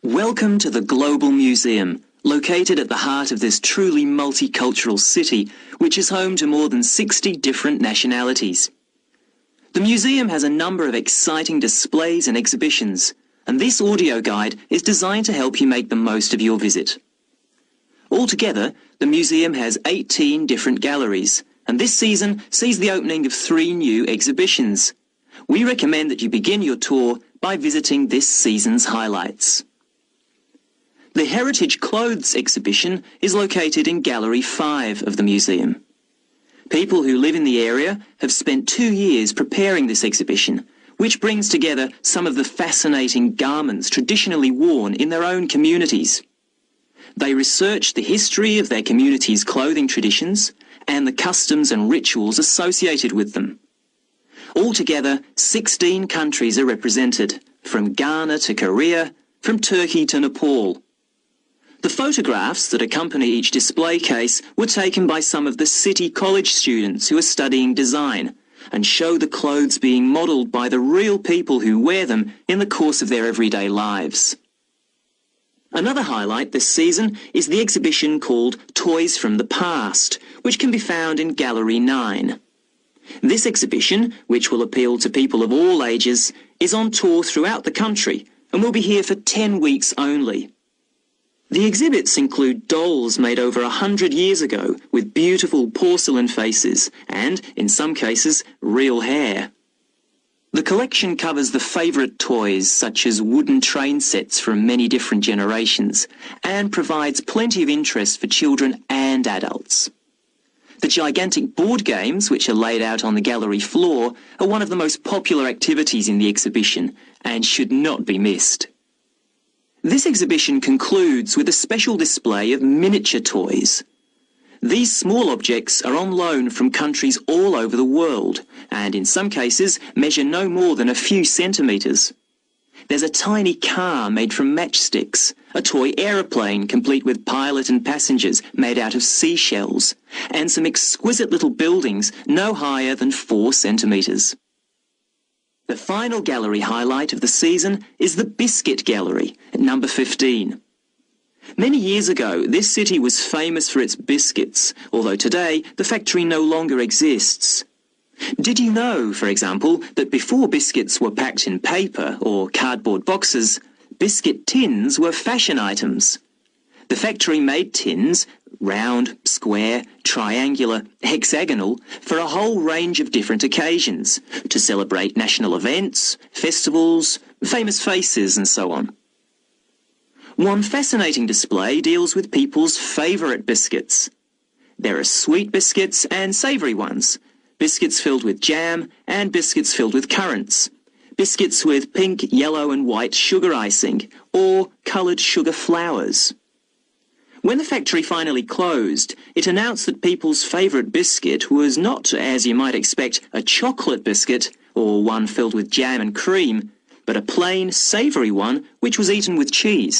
Welcome to the Global Museum, located at the heart of this truly multicultural city, which is home to more than 60 different nationalities. The museum has a number of exciting displays and exhibitions, and this audio guide is designed to help you make the most of your visit. Altogether, the museum has 18 different galleries, and this season sees the opening of 3 new exhibitions. We recommend that you begin your tour by visiting this season's highlights. The Heritage Clothes exhibition is located in Gallery 5 of the museum. People who live in the area have spent 2 years preparing this exhibition, which brings together some of the fascinating garments traditionally worn in their own communities. They research the history of their community's clothing traditions and the customs and rituals associated with them. Altogether, 16 countries are represented, from Ghana to Korea, from Turkey to Nepal. The photographs that accompany each display case were taken by some of the City College students who are studying design and show the clothes being modelled by the real people who wear them in the course of their everyday lives. Another highlight this season is the exhibition called Toys from the Past, which can be found in Gallery 9. This exhibition, which will appeal to people of all ages, is on tour throughout the country and will be here for 10 weeks only. The exhibits include dolls made over 100 years ago with beautiful porcelain faces and, in some cases, real hair. The collection covers the favourite toys such as wooden train sets from many different generations and provides plenty of interest for children and adults. The gigantic board games, which are laid out on the gallery floor, are one of the most popular activities in the exhibition and should not be missed. This exhibition concludes with a special display of miniature toys. These small objects are on loan from countries all over the world, and in some cases measure no more than a few centimetres. There's a tiny car made from matchsticks, a toy aeroplane complete with pilot and passengers made out of seashells, and some exquisite little buildings no higher than 4 centimetres. The final gallery highlight of the season is the Biscuit Gallery at number 15. Many years ago, this city was famous for its biscuits, although today the factory no longer exists. Did you know, for example, that before biscuits were packed in paper or cardboard boxes, biscuit tins were fashion items? The factory made tins, round, square, triangular, hexagonal, for a whole range of different occasions, to celebrate national events, festivals, famous faces and so on. One fascinating display deals with people's favourite biscuits. There are sweet biscuits and savoury ones, biscuits filled with jam and biscuits filled with currants, biscuits with pink, yellow and white sugar icing, or coloured sugar flowers. When the factory finally closed, it announced that people's favourite biscuit was not, as you might expect, a chocolate biscuit or one filled with jam and cream, but a plain, savoury one which was eaten with cheese.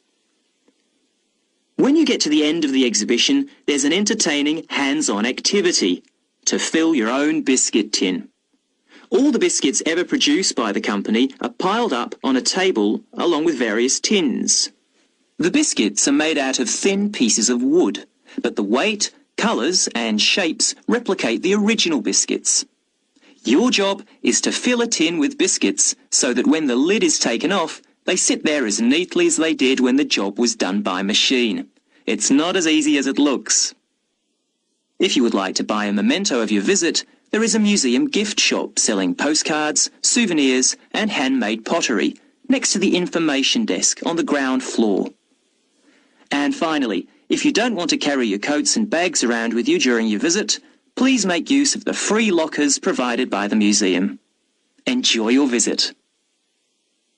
When you get to the end of the exhibition, there's an entertaining hands-on activity to fill your own biscuit tin. All the biscuits ever produced by the company are piled up on a table along with various tins. The biscuits are made out of thin pieces of wood, but the weight, colours and shapes replicate the original biscuits. Your job is to fill a tin with biscuits so that when the lid is taken off, they sit there as neatly as they did when the job was done by machine. It's not as easy as it looks. If you would like to buy a memento of your visit, there is a museum gift shop selling postcards, souvenirs and handmade pottery next to the information desk on the ground floor. And finally, if you don't want to carry your coats and bags around with you during your visit, please make use of the free lockers provided by the museum. Enjoy your visit.